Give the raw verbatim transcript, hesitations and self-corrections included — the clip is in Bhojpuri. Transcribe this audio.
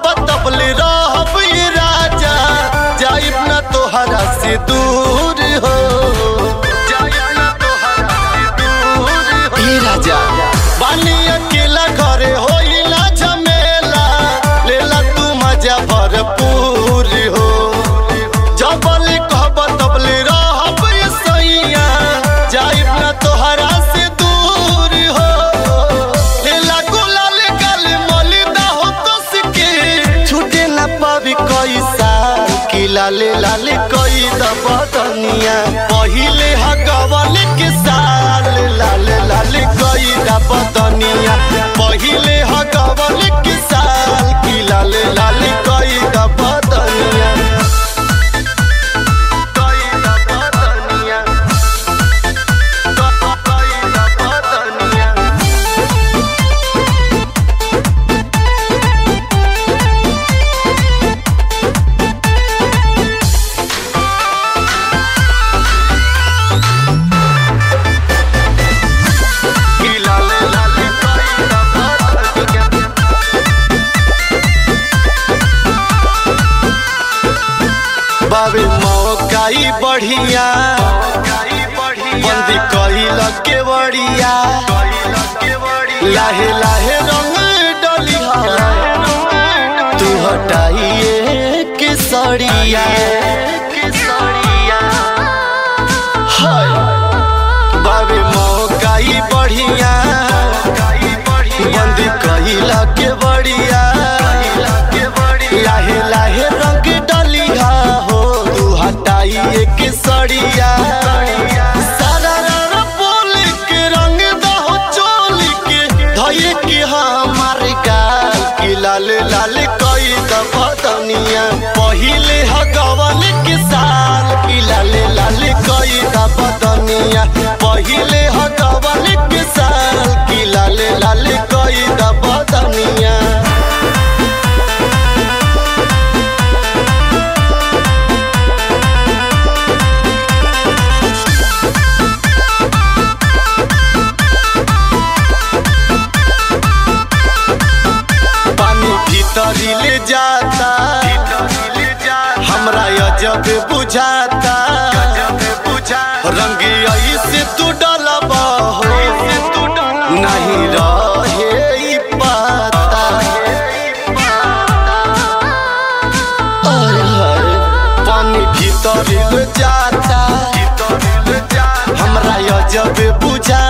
बतबले रहब ये राजा, जाइब ना तोहरा से दूर हो, जाइब ना तोहरा से दूर हो। ये राजा बानी अकेला घरे होई ना झमेला, लेला तू मजा भरपूर हो। जबले कहब तबले रहब ये सैया, जाइब ना तोहरा से दूर हो। लेला गुलाल गल मलिदा हो कस के, छूटे ना पावी कोई साल की लाले लाले कोई दबदनिया। पहिले हगवल के साल लाले लाले कोई दबदनिया, पहिले हगवल के साल की लाले लाले कोई दबदनिया। कोई दबदनिया, कोई दबदनिया। बाबे मौकाई बढ़िया, बंदी कइल के बढ़िया। लाहे लाहे रंग डलिहा, तू हटाइए के सड़िया। बाबे मौकाई बढ़िया, बंदी कइल के बढ़िया। लाहे लाहे रंग डलिहा हो, तू हटाइए के सड़िया। सारा रारा बोल के रंग दहो चोल के, धइए के हमार गाल की लाल लाल कोई दबदनिया। पहिले हगवल के साल की लाल लाल कोई दबदनिया, पहिले हगवल के साल की लाल लाल कोई दबदनिया। भीतरी जाता हमरा अजब बुझाता, रंग ऐसे तू डलब हो, नहीं रहे पता। पानी भीतरी जाता हमरा अजब बुझाता,